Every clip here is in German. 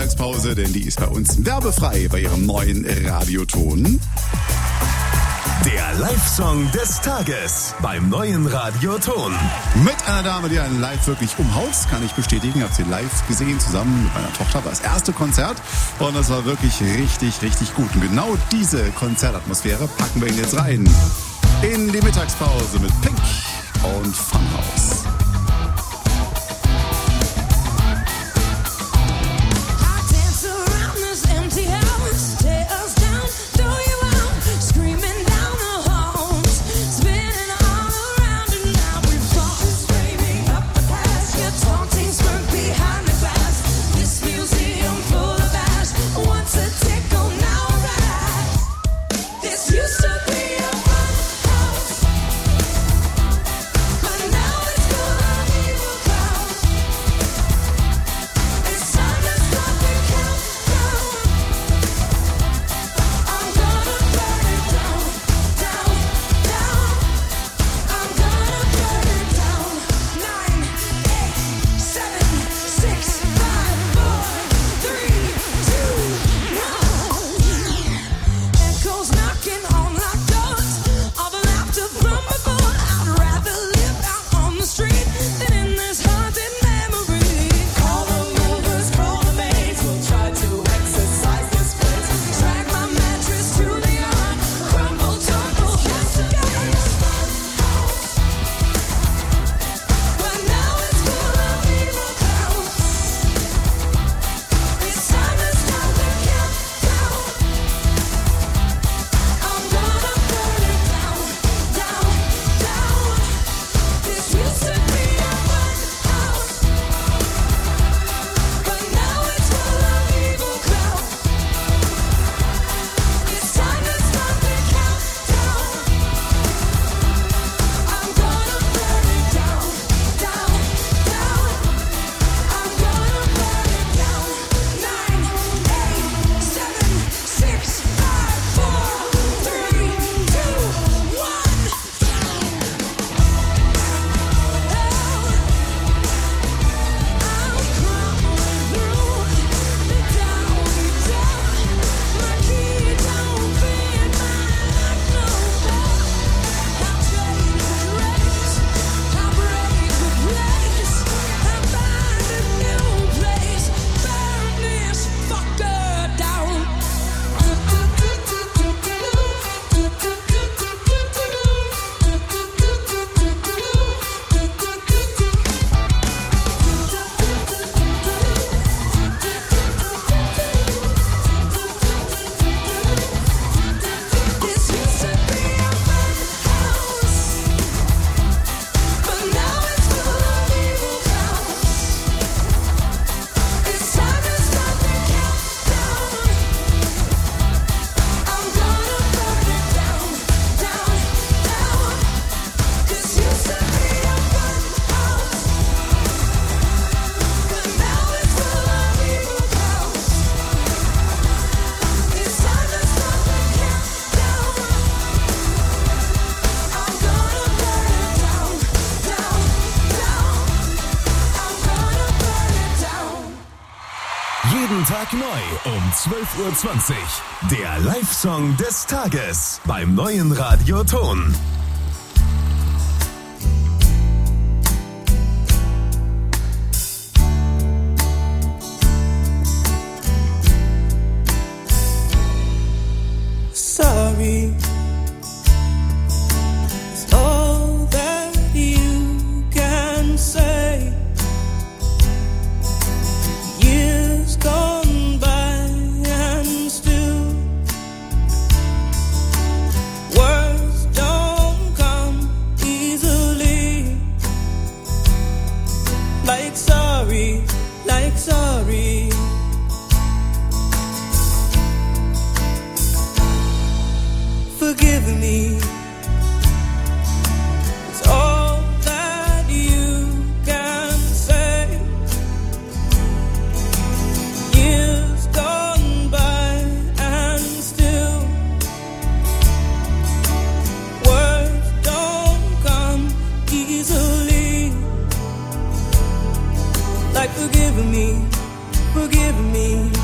Mittagspause, denn die ist bei uns werbefrei bei ihrem neuen Radioton. Der Live-Song des Tages beim neuen Radioton. Mit einer Dame, die einen live wirklich umhaut, kann ich bestätigen. Hab sie live gesehen, zusammen mit meiner Tochter. War das erste Konzert und das war wirklich richtig, richtig gut. Und genau diese Konzertatmosphäre packen wir Ihnen jetzt rein in die Mittagspause mit Pink und Funhouse. Jeden Tag neu um 12.20 Uhr. Der Live-Song des Tages beim neuen Radioton. Sorry. It's all that you can say. Years gone by and still words don't come easily. Like sorry, like sorry. Forgive me. It's all that you can say. Years gone by and still words don't come easily. Like forgive me, forgive me.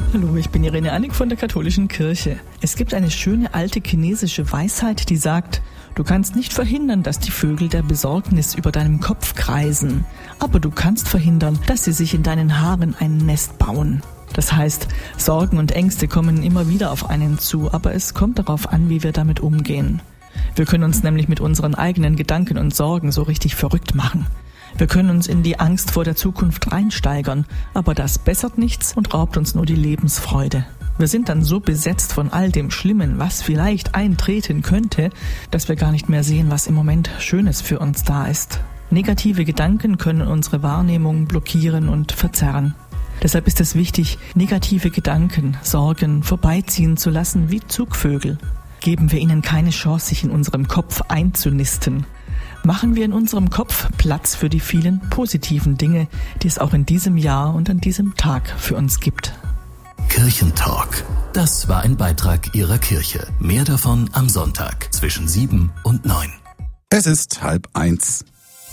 Hallo, ich bin Irene Annig von der Katholischen Kirche. Es gibt eine schöne alte chinesische Weisheit, die sagt, du kannst nicht verhindern, dass die Vögel der Besorgnis über deinem Kopf kreisen, aber du kannst verhindern, dass sie sich in deinen Haaren ein Nest bauen. Das heißt, Sorgen und Ängste kommen immer wieder auf einen zu, aber es kommt darauf an, wie wir damit umgehen. Wir können uns nämlich mit unseren eigenen Gedanken und Sorgen so richtig verrückt machen. Wir können uns in die Angst vor der Zukunft reinsteigern, aber das bessert nichts und raubt uns nur die Lebensfreude. Wir sind dann so besetzt von all dem Schlimmen, was vielleicht eintreten könnte, dass wir gar nicht mehr sehen, was im Moment Schönes für uns da ist. Negative Gedanken können unsere Wahrnehmung blockieren und verzerren. Deshalb ist es wichtig, negative Gedanken, Sorgen vorbeiziehen zu lassen wie Zugvögel. Geben wir ihnen keine Chance, sich in unserem Kopf einzunisten. Machen wir in unserem Kopf Platz für die vielen positiven Dinge, die es auch in diesem Jahr und an diesem Tag für uns gibt. Kirchentalk. Das war ein Beitrag Ihrer Kirche. Mehr davon am Sonntag zwischen 7 und 9. Es ist 12:30.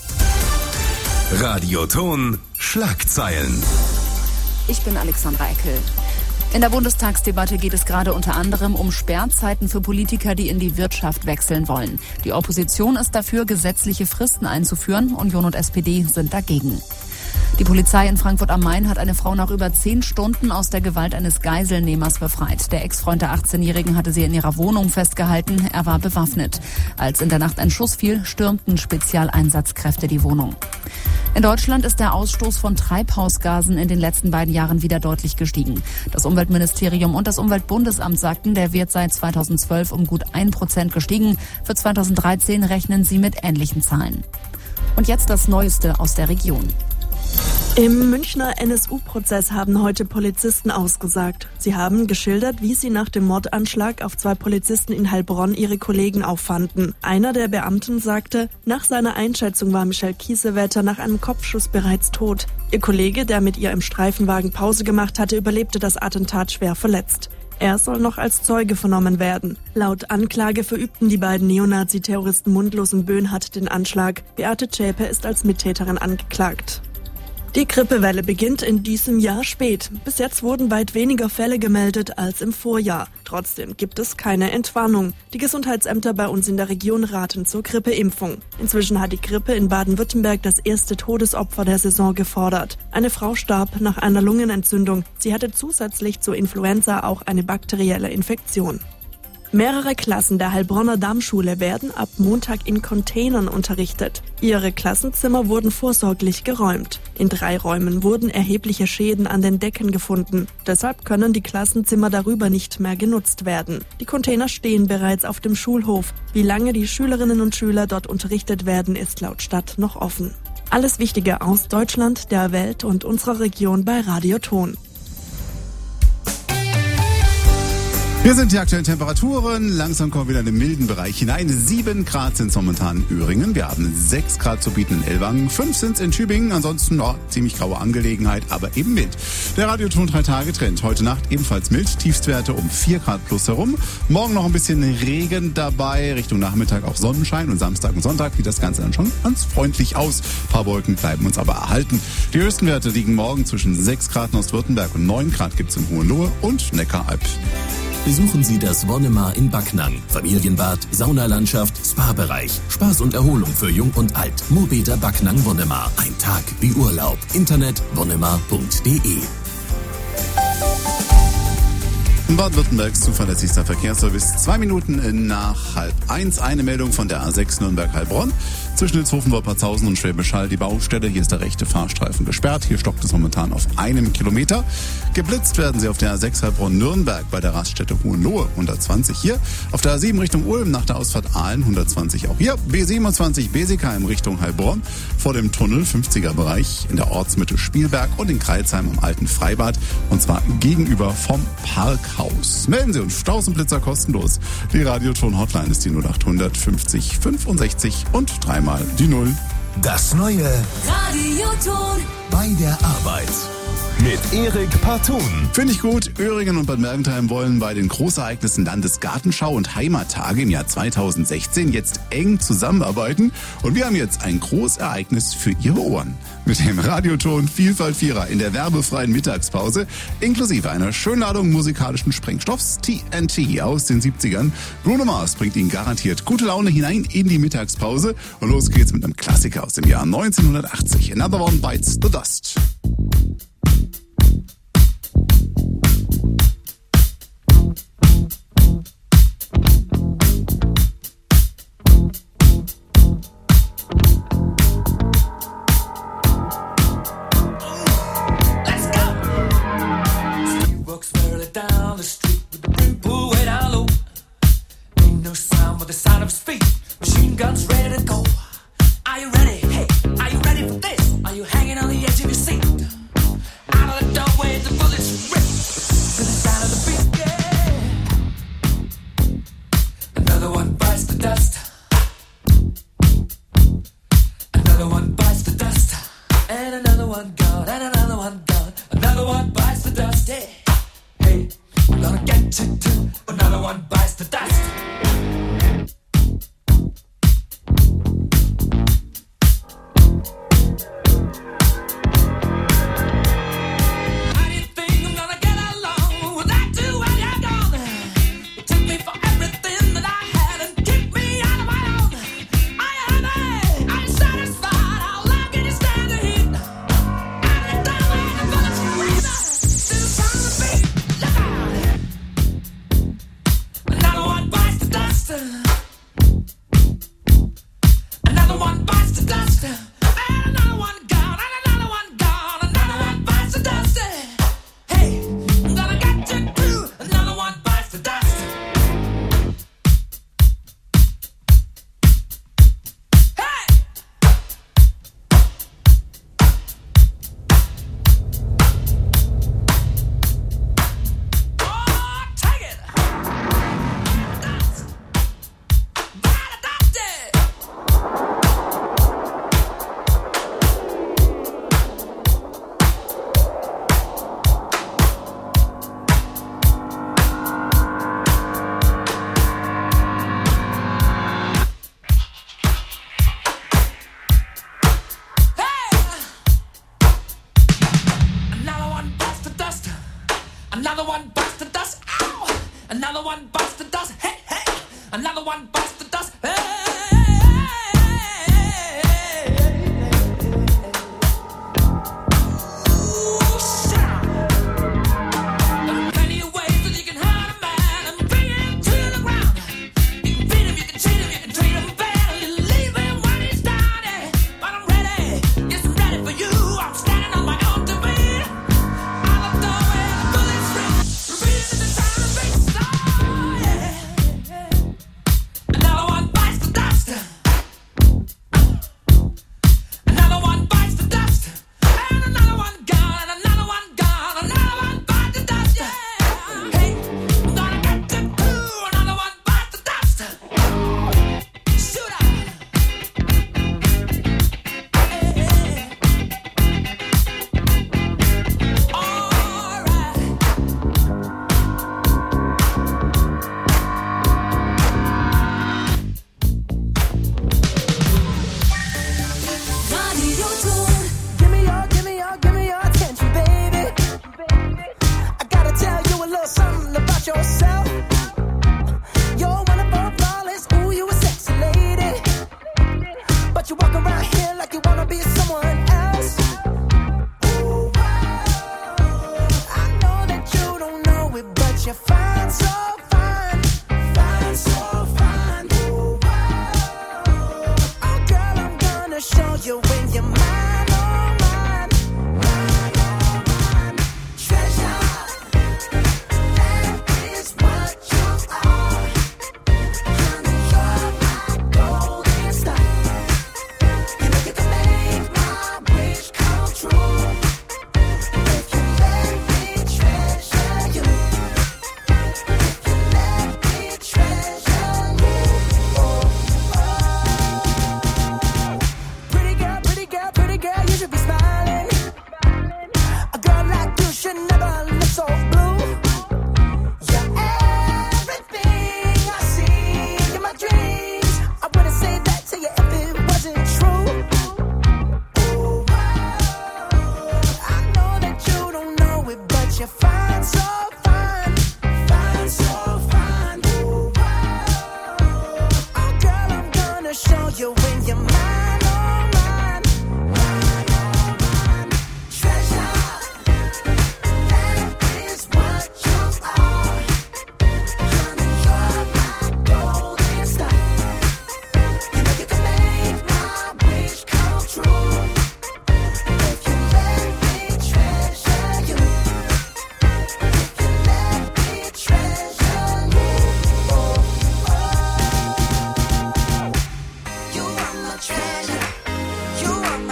Radioton Schlagzeilen. Ich bin Alexandra Eckel. In der Bundestagsdebatte geht es gerade unter anderem um Sperrzeiten für Politiker, die in die Wirtschaft wechseln wollen. Die Opposition ist dafür, gesetzliche Fristen einzuführen. Union und SPD sind dagegen. Die Polizei in Frankfurt am Main hat eine Frau nach über 10 Stunden aus der Gewalt eines Geiselnehmers befreit. Der Ex-Freund der 18-Jährigen hatte sie in ihrer Wohnung festgehalten. Er war bewaffnet. Als in der Nacht ein Schuss fiel, stürmten Spezialeinsatzkräfte die Wohnung. In Deutschland ist der Ausstoß von Treibhausgasen in den letzten beiden Jahren wieder deutlich gestiegen. Das Umweltministerium und das Umweltbundesamt sagten, der Wert sei 2012 um gut 1% gestiegen. Für 2013 rechnen sie mit ähnlichen Zahlen. Und jetzt das Neueste aus der Region. Im Münchner NSU-Prozess haben heute Polizisten ausgesagt. Sie haben geschildert, wie sie nach dem Mordanschlag auf 2 Polizisten in Heilbronn ihre Kollegen auffanden. Einer der Beamten sagte, nach seiner Einschätzung war Michelle Kiesewetter nach einem Kopfschuss bereits tot. Ihr Kollege, der mit ihr im Streifenwagen Pause gemacht hatte, überlebte das Attentat schwer verletzt. Er soll noch als Zeuge vernommen werden. Laut Anklage verübten die beiden Neonazi-Terroristen Mundlos und Böhnhardt den Anschlag. Beate Zschäpe ist als Mittäterin angeklagt. Die Grippewelle beginnt in diesem Jahr spät. Bis jetzt wurden weit weniger Fälle gemeldet als im Vorjahr. Trotzdem gibt es keine Entwarnung. Die Gesundheitsämter bei uns in der Region raten zur Grippeimpfung. Inzwischen hat die Grippe in Baden-Württemberg das erste Todesopfer der Saison gefordert. Eine Frau starb nach einer Lungenentzündung. Sie hatte zusätzlich zur Influenza auch eine bakterielle Infektion. Mehrere Klassen der Heilbronner Dammschule werden ab Montag in Containern unterrichtet. Ihre Klassenzimmer wurden vorsorglich geräumt. In 3 Räumen wurden erhebliche Schäden an den Decken gefunden. Deshalb können die Klassenzimmer darüber nicht mehr genutzt werden. Die Container stehen bereits auf dem Schulhof. Wie lange die Schülerinnen und Schüler dort unterrichtet werden, ist laut Stadt noch offen. Alles Wichtige aus Deutschland, der Welt und unserer Region bei Radioton. Hier sind die aktuellen Temperaturen. Langsam kommen wir wieder in den milden Bereich hinein. 7 Grad sind es momentan in Öhringen. Wir haben 6 Grad zu bieten in Ellwangen. 5 sind es in Tübingen. Ansonsten ziemlich graue Angelegenheit, aber eben mild. Der Radioton 3-Tage-Trend. Heute Nacht ebenfalls mild. Tiefstwerte um 4 Grad plus herum. Morgen noch ein bisschen Regen dabei. Richtung Nachmittag auch Sonnenschein. Und Samstag und Sonntag sieht das Ganze dann schon ganz freundlich aus. Ein paar Wolken bleiben uns aber erhalten. Die höchsten Werte liegen morgen zwischen 6 Grad in Ostwürttemberg und 9 Grad gibt es in Hohenlohe und Neckaralb. Besuchen Sie das Wonnemar in Backnang. Familienbad, Saunalandschaft, Spa-Bereich. Spaß und Erholung für Jung und Alt. Mobeter Backnang Wonnemar. Ein Tag wie Urlaub. Internet wonnemar.de. Baden-Württembergs zuverlässigster Verkehrsservice. 2 Minuten nach 12:30. Eine Meldung von der A6 Nürnberg-Heilbronn. Zwischen Ilshofen, Wolpertshausen und Schwäbisch Hall die Baustelle. Hier ist der rechte Fahrstreifen gesperrt. Hier stockt es momentan auf 1 Kilometer. Geblitzt werden Sie auf der A6 Heilbronn-Nürnberg bei der Raststätte Hohenlohe 120 hier. Auf der A7 Richtung Ulm nach der Ausfahrt Aalen 120 auch hier. B27 Besigheim Richtung Heilbronn vor dem Tunnel 50er-Bereich in der Ortsmitte Spielberg und in Kreilsheim am Alten Freibad und zwar gegenüber vom Parkhaus. Melden Sie uns, Staus und Blitzer kostenlos. Die Radioton-Hotline ist die 0800 50 65 und 3 mal die 0. Das neue Radioton bei der Arbeit. mit Erik Partun. Finde ich gut. Öhringen und Bad Mergentheim wollen bei den Großereignissen Landesgartenschau und Heimattage im Jahr 2016 jetzt eng zusammenarbeiten. Und wir haben jetzt ein Großereignis für Ihre Ohren. Mit dem Radioton Vielfalt Vierer in der werbefreien Mittagspause, inklusive einer schönen Ladung musikalischen Sprengstoffs, TNT aus den 70ern. Bruno Mars bringt Ihnen garantiert gute Laune hinein in die Mittagspause. Und los geht's mit einem Klassiker aus dem Jahr 1980. Another One Bites the Dust.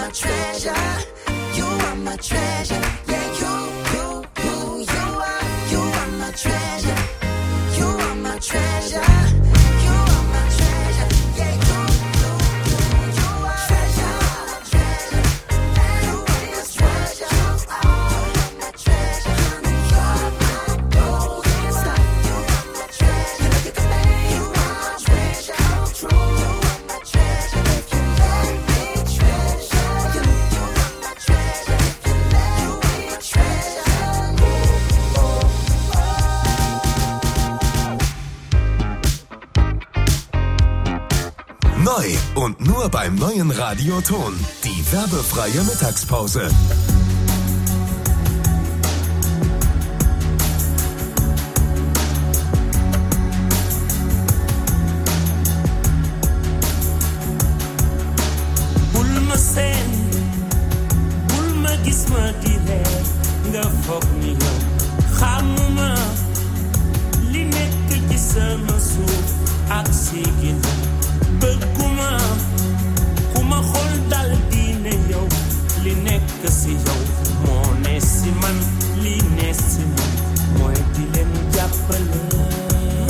my treasure. You are my treasure. Yeah, you are my treasure. You are my treasure. You are my treasure. Yeah, you are treasure. You are my treasure. You are my treasure. You are my golden star. You are my treasure. You are my treasure. True. You are my treasure. If you let me treasure you, you are my treasure. If you let me treasure you. Neu und nur beim neuen Radioton. Die werbefreie Mittagspause. Bul ma seen bul ma gis ma di reer nga foog ni yow xamuma li nekk ci sama suuf ak si ginnaaw bëgguma ku ma xool dal di ne yow li nekk si yow moo ne si man